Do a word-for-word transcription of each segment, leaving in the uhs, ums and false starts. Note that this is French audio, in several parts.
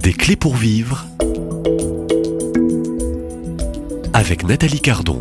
Des clés pour vivre avec Nathalie Cardon.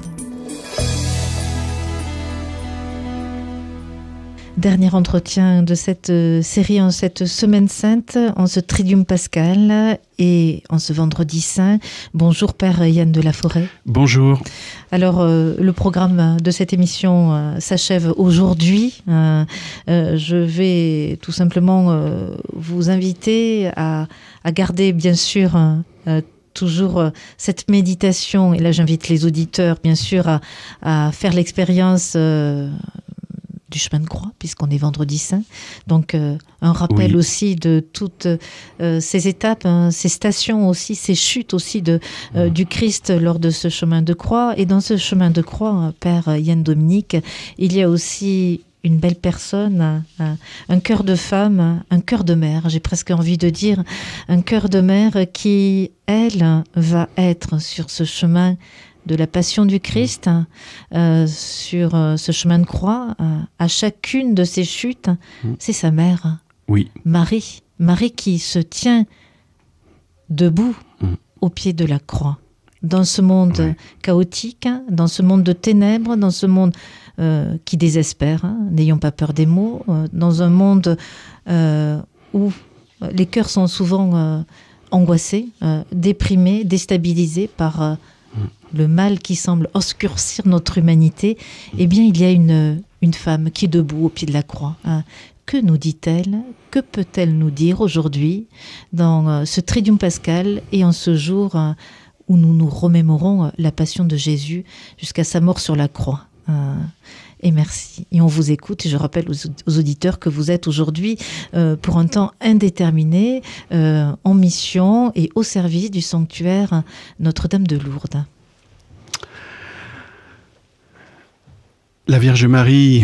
Dernier entretien de cette série en cette semaine sainte, en ce Triduum Pascal et en ce vendredi saint. Bonjour Père Yann de la Forêt. Bonjour. Alors euh, le programme de cette émission euh, s'achève aujourd'hui. Euh, euh, je vais tout simplement euh, vous inviter à, à garder bien sûr euh, toujours euh, cette méditation. Et là j'invite les auditeurs bien sûr à, à faire l'expérience euh, du chemin de croix, puisqu'on est vendredi saint. Donc, euh, un rappel oui. aussi de toutes euh, ces étapes, hein, ces stations aussi, ces chutes aussi de, euh, mmh. du Christ lors de ce chemin de croix. Et dans ce chemin de croix, Père Yann Dominique, il y a aussi une belle personne, un, un cœur de femme, un cœur de mère, j'ai presque envie de dire, un cœur de mère qui, elle, va être sur ce chemin de la passion du Christ, euh, sur euh, ce chemin de croix, euh, à chacune de ces chutes, mmh. c'est sa mère, oui. Marie, Marie qui se tient debout mmh. au pied de la croix. Dans ce monde oui. chaotique, dans ce monde de ténèbres, dans ce monde euh, qui désespère, hein, n'ayons pas peur des mots, euh, dans un monde euh, où les cœurs sont souvent euh, angoissés, euh, déprimés, déstabilisés par euh, le mal qui semble obscurcir notre humanité, eh bien, il y a une, une femme qui est debout au pied de la croix. Hein. Que nous dit-elle? Que peut-elle nous dire aujourd'hui dans euh, ce Triduum Pascal et en ce jour euh, où nous nous remémorons euh, la passion de Jésus jusqu'à sa mort sur la croix? euh, Et merci. Et on vous écoute. Et je rappelle aux, aux auditeurs que vous êtes aujourd'hui euh, pour un temps indéterminé euh, en mission et au service du sanctuaire Notre-Dame de Lourdes. La Vierge Marie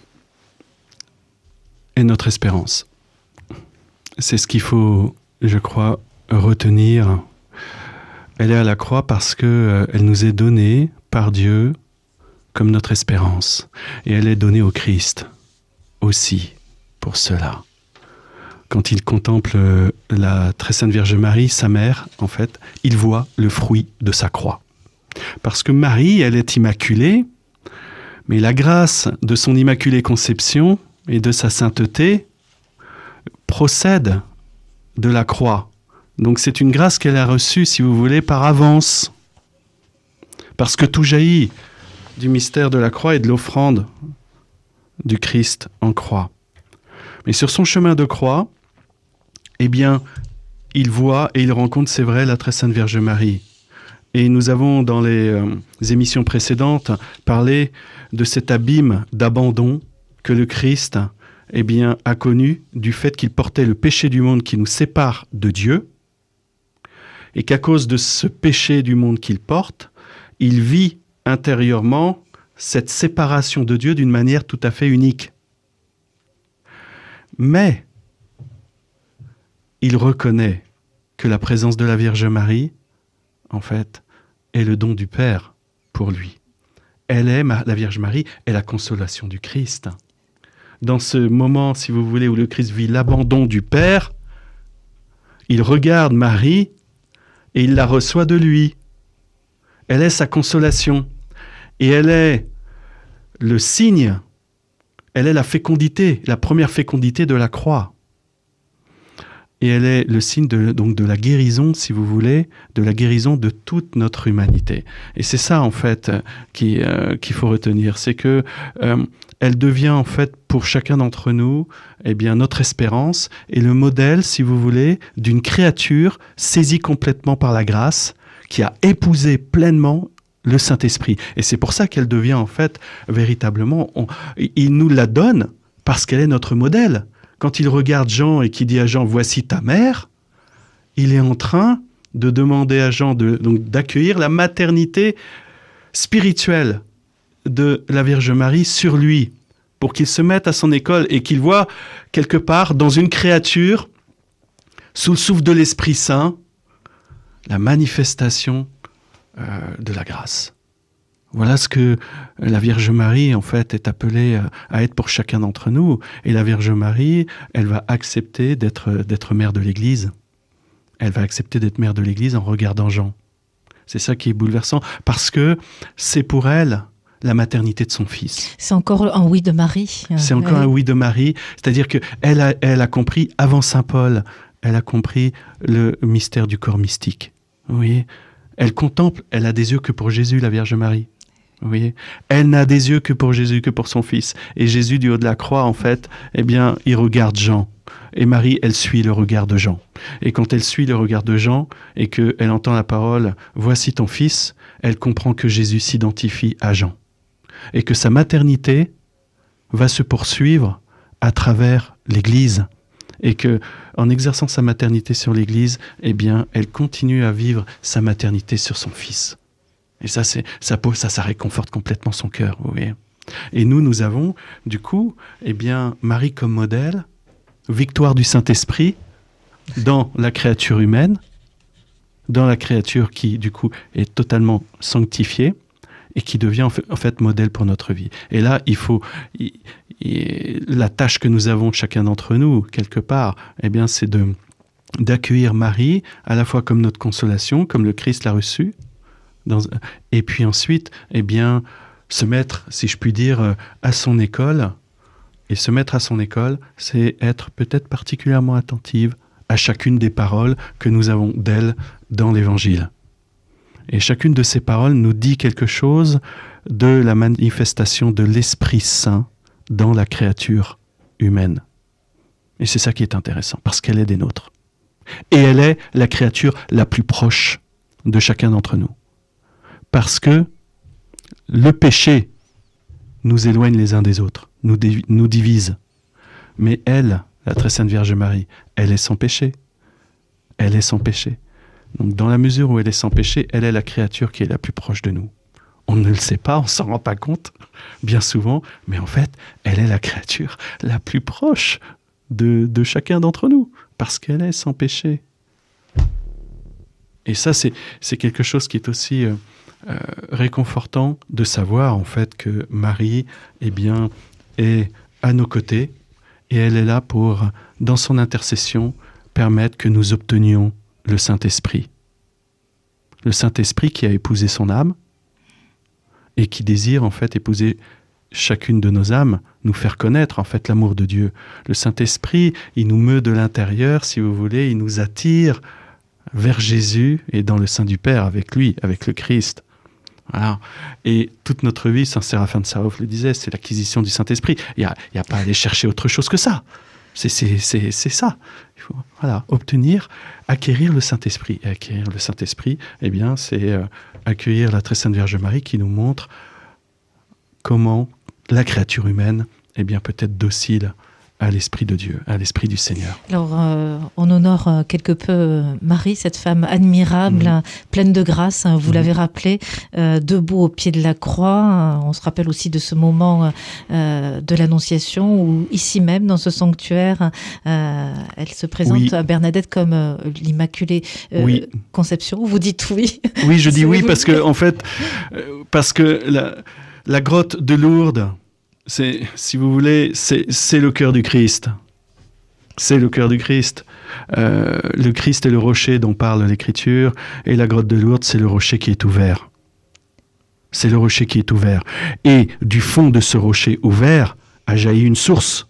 est notre espérance. C'est ce qu'il faut, je crois, retenir. Elle est à la croix parce qu'elle euh, nous est donnée par Dieu comme notre espérance. Et elle est donnée au Christ aussi pour cela. Quand il contemple la très sainte Vierge Marie, sa mère, en fait, il voit le fruit de sa croix. Parce que Marie, elle est immaculée, mais la grâce de son immaculée conception et de sa sainteté procède de la croix. Donc c'est une grâce qu'elle a reçue, si vous voulez, par avance. Parce que tout jaillit du mystère de la croix et de l'offrande du Christ en croix. Mais sur son chemin de croix, eh bien, il voit et il rencontre, c'est vrai, la très sainte Vierge Marie. Et nous avons, dans les euh, émissions précédentes, parlé de cet abîme d'abandon que le Christ eh bien, a connu du fait qu'il portait le péché du monde qui nous sépare de Dieu, et qu'à cause de ce péché du monde qu'il porte, il vit intérieurement cette séparation de Dieu d'une manière tout à fait unique. Mais il reconnaît que la présence de la Vierge Marie, en fait, est le don du Père pour lui. Elle est, la Vierge Marie, est la consolation du Christ. Dans ce moment, si vous voulez, où le Christ vit l'abandon du Père, il regarde Marie et il la reçoit de lui. Elle est sa consolation. Et elle est le signe, elle est la fécondité, la première fécondité de la croix. Et elle est le signe de, donc de la guérison, si vous voulez, de la guérison de toute notre humanité. Et c'est ça, en fait, qui, euh, qu'il faut retenir. C'est que euh, elle devient, en fait, pour chacun d'entre nous, eh bien, notre espérance et le modèle, si vous voulez, d'une créature saisie complètement par la grâce, qui a épousé pleinement le Saint-Esprit. Et c'est pour ça qu'elle devient, en fait, véritablement... On, il nous la donne parce qu'elle est notre modèle. Quand il regarde Jean et qu'il dit à Jean « Voici ta mère », il est en train de demander à Jean de, donc, d'accueillir la maternité spirituelle de la Vierge Marie sur lui, pour qu'il se mette à son école et qu'il voit quelque part dans une créature, sous le souffle de l'Esprit Saint, la manifestation euh, de la grâce. Voilà ce que la Vierge Marie, en fait, est appelée à être pour chacun d'entre nous. Et la Vierge Marie, elle va accepter d'être, d'être mère de l'Église. Elle va accepter d'être mère de l'Église en regardant Jean. C'est ça qui est bouleversant, parce que c'est pour elle la maternité de son fils. C'est encore un oui de Marie. C'est encore oui. un oui de Marie, c'est-à-dire qu'elle a, elle a compris, avant saint Paul, elle a compris le mystère du corps mystique. Vous voyez ? Elle contemple, elle a des yeux que pour Jésus, la Vierge Marie. Vous voyez ? Elle n'a des yeux que pour Jésus, que pour son fils. Et Jésus, du haut de la croix, en fait, eh bien, il regarde Jean. Et Marie, elle suit le regard de Jean. Et quand elle suit le regard de Jean et qu'elle entend la parole « Voici ton fils », elle comprend que Jésus s'identifie à Jean. Et que sa maternité va se poursuivre à travers l'Église. Et que, en exerçant sa maternité sur l'Église, eh bien, elle continue à vivre sa maternité sur son fils. Et ça, c'est, ça, ça, ça réconforte complètement son cœur, vous voyez. Et nous, nous avons, du coup, eh bien, Marie comme modèle, victoire du Saint-Esprit dans la créature humaine, dans la créature qui, du coup, est totalement sanctifiée et qui devient en fait, en fait modèle pour notre vie. Et là, il faut... Il, il, la tâche que nous avons chacun d'entre nous, quelque part, eh bien, c'est de, d'accueillir Marie, à la fois comme notre consolation, comme le Christ l'a reçu, dans, et puis ensuite, eh bien, se mettre, si je puis dire, à son école. Et se mettre à son école, c'est être peut-être particulièrement attentive à chacune des paroles que nous avons d'elle dans l'Évangile. Et chacune de ces paroles nous dit quelque chose de la manifestation de l'Esprit Saint dans la créature humaine. Et c'est ça qui est intéressant, parce qu'elle est des nôtres. Et elle est la créature la plus proche de chacun d'entre nous. Parce que le péché nous éloigne les uns des autres, nous, dé- nous divise. Mais elle, la très sainte Vierge Marie, elle est sans péché. Elle est sans péché. Donc dans la mesure où elle est sans péché, elle est la créature qui est la plus proche de nous. On ne le sait pas, on ne s'en rend pas compte, bien souvent, mais en fait, elle est la créature la plus proche de, de chacun d'entre nous, parce qu'elle est sans péché. Et ça, c'est, c'est quelque chose qui est aussi euh, euh, réconfortant de savoir, en fait, que Marie, eh bien, est à nos côtés, et elle est là pour, dans son intercession, permettre que nous obtenions le Saint-Esprit. Le Saint-Esprit qui a épousé son âme, et qui désire en fait épouser chacune de nos âmes, nous faire connaître en fait l'amour de Dieu. Le Saint-Esprit, il nous meut de l'intérieur, si vous voulez, il nous attire vers Jésus et dans le sein du Père, avec lui, avec le Christ. Voilà. Et toute notre vie, Saint Séraphin de Sarof le disait, c'est l'acquisition du Saint-Esprit. Il n'y a, il y a pas à aller chercher autre chose que ça. C'est, c'est, c'est, c'est ça. Il faut voilà, obtenir, acquérir le Saint-Esprit. Et acquérir le Saint-Esprit, eh bien, c'est euh, accueillir la très sainte Vierge Marie qui nous montre comment la créature humaine eh bien, peut être docile à l'Esprit de Dieu, à l'Esprit du Seigneur. Alors, euh, on honore euh, quelque peu euh, Marie, cette femme admirable, Mmh. hein, pleine de grâce, hein, vous Mmh. l'avez l'avez rappelé, euh, debout au pied de la croix. Hein, on se rappelle aussi de ce moment euh, de l'Annonciation où, ici même, dans ce sanctuaire, euh, elle se présente Oui. à Bernadette comme euh, l'Immaculée euh, Oui. Conception. Vous dites oui. Oui, je dis oui Vous- parce que, en fait, euh, parce que la, la grotte de Lourdes, c'est, si vous voulez, c'est, c'est le cœur du Christ. C'est le cœur du Christ. Euh, le Christ est le rocher dont parle l'Écriture, et la grotte de Lourdes, c'est le rocher qui est ouvert. C'est le rocher qui est ouvert. Et du fond de ce rocher ouvert a jailli une source.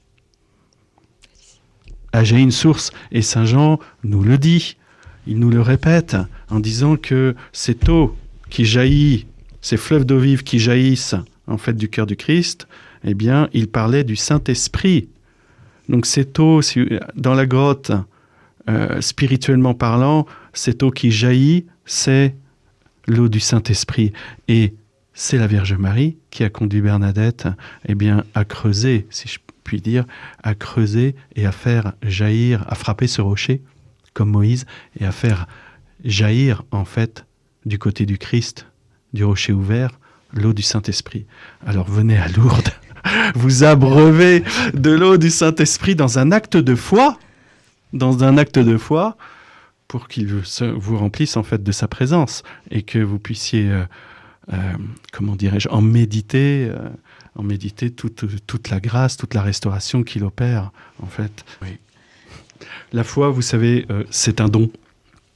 A jailli une source. Et Saint Jean nous le dit. Il nous le répète en disant que cette eau qui jaillit, ces fleuves d'eau vive qui jaillissent en fait du cœur du Christ, eh bien, il parlait du Saint-Esprit. Donc cette eau, si- dans la grotte, euh, spirituellement parlant, cette eau qui jaillit, c'est l'eau du Saint-Esprit. Et c'est la Vierge Marie qui a conduit Bernadette eh bien, à creuser, si je puis dire, à creuser et à faire jaillir, à frapper ce rocher, comme Moïse, et à faire jaillir, en fait, du côté du Christ, du rocher ouvert, l'eau du Saint-Esprit. Alors venez à Lourdes, vous abreuvez de l'eau du Saint-Esprit dans un acte de foi, dans un acte de foi, pour qu'il se- vous remplisse en fait de sa présence et que vous puissiez, euh, euh, comment dirais-je, en méditer, euh, en méditer toute, toute la grâce, toute la restauration qu'il opère, en fait. Oui. La foi, vous savez, euh, c'est un don.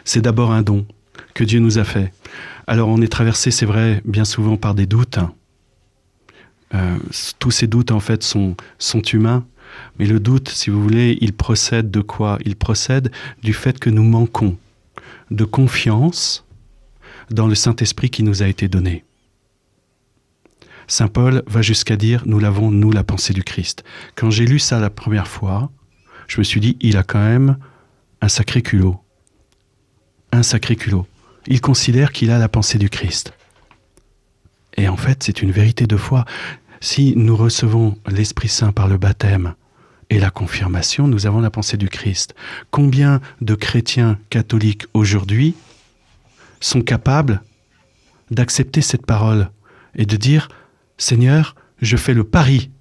c'est d'abord un don que Dieu nous a fait. Alors on est traversé, c'est vrai, bien souvent par des doutes. Euh, tous ces doutes, en fait, sont, sont humains. Mais le doute, si vous voulez, il procède de quoi? Il procède du fait que nous manquons de confiance dans le Saint-Esprit qui nous a été donné. Saint Paul va jusqu'à dire, nous l'avons, nous, la pensée du Christ. Quand j'ai lu ça la première fois, je me suis dit, il a quand même un sacré culot. Un sacré culot. Il considère qu'il a la pensée du Christ. Et en fait, c'est une vérité de foi. Si nous recevons l'Esprit Saint par le baptême et la confirmation, nous avons la pensée du Christ. Combien de chrétiens catholiques aujourd'hui sont capables d'accepter cette parole et de dire « Seigneur, je fais le pari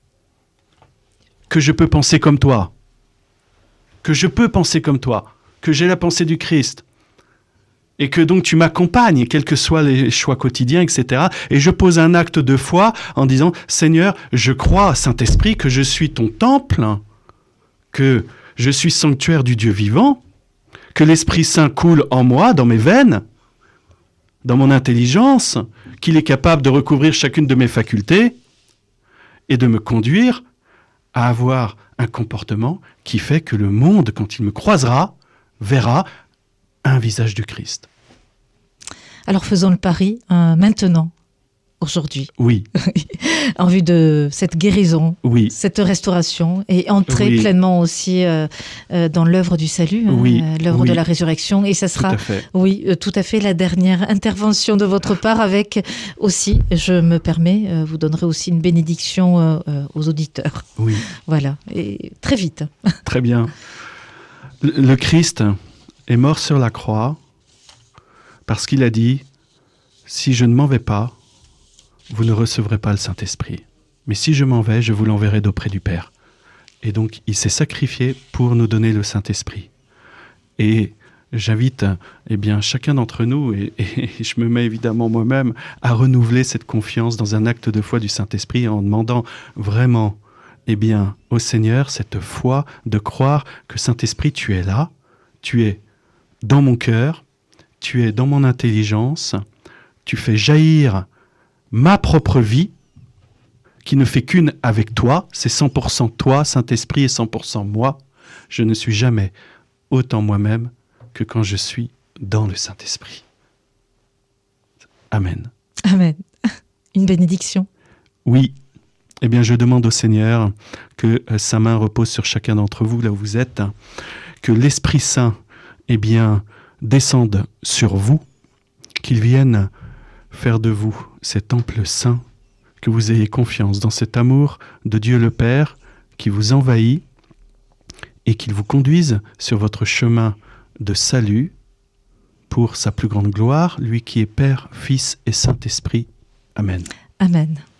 que je peux penser comme toi, que je peux penser comme toi, que j'ai la pensée du Christ. » Et que donc tu m'accompagnes, quels que soient les choix quotidiens, et cetera. Et je pose un acte de foi en disant « Seigneur, je crois, Saint-Esprit, que je suis ton temple, que je suis sanctuaire du Dieu vivant, que l'Esprit Saint coule en moi, dans mes veines, dans mon intelligence, qu'il est capable de recouvrir chacune de mes facultés et de me conduire à avoir un comportement qui fait que le monde, quand il me croisera, verra un visage du Christ. » Alors faisons le pari euh, maintenant, aujourd'hui. Oui. En vue de cette guérison, oui. cette restauration et entrer oui. pleinement aussi euh, euh, dans l'œuvre du salut, oui. euh, l'œuvre oui. de la résurrection. Et ça sera, tout à fait. oui, euh, tout à fait la dernière intervention de votre part avec aussi, je me permets, euh, vous donnerez aussi une bénédiction euh, euh, aux auditeurs. Oui. Voilà, et très vite. Très bien. Le, le Christ est mort sur la croix parce qu'il a dit « Si je ne m'en vais pas, vous ne recevrez pas le Saint-Esprit. Mais si je m'en vais, je vous l'enverrai d'auprès du Père. » Et donc, il s'est sacrifié pour nous donner le Saint-Esprit. Et j'invite eh bien, chacun d'entre nous, et, et je me mets évidemment moi-même, à renouveler cette confiance dans un acte de foi du Saint-Esprit en demandant vraiment eh bien, au Seigneur cette foi de croire que Saint-Esprit, tu es là, tu es dans mon cœur, tu es dans mon intelligence, tu fais jaillir ma propre vie, qui ne fait qu'une avec toi, c'est cent pour cent toi, Saint-Esprit, et cent pour cent moi. Je ne suis jamais autant moi-même que quand je suis dans le Saint-Esprit. Amen. Amen. Une bénédiction. Oui. Eh bien, je demande au Seigneur que euh, sa main repose sur chacun d'entre vous, là où vous êtes, hein, que l'Esprit Saint, eh bien, descende sur vous, qu'il vienne faire de vous cet temple saint, que vous ayez confiance dans cet amour de Dieu le Père qui vous envahit et qu'il vous conduise sur votre chemin de salut pour sa plus grande gloire, lui qui est Père, Fils et Saint-Esprit. Amen. Amen.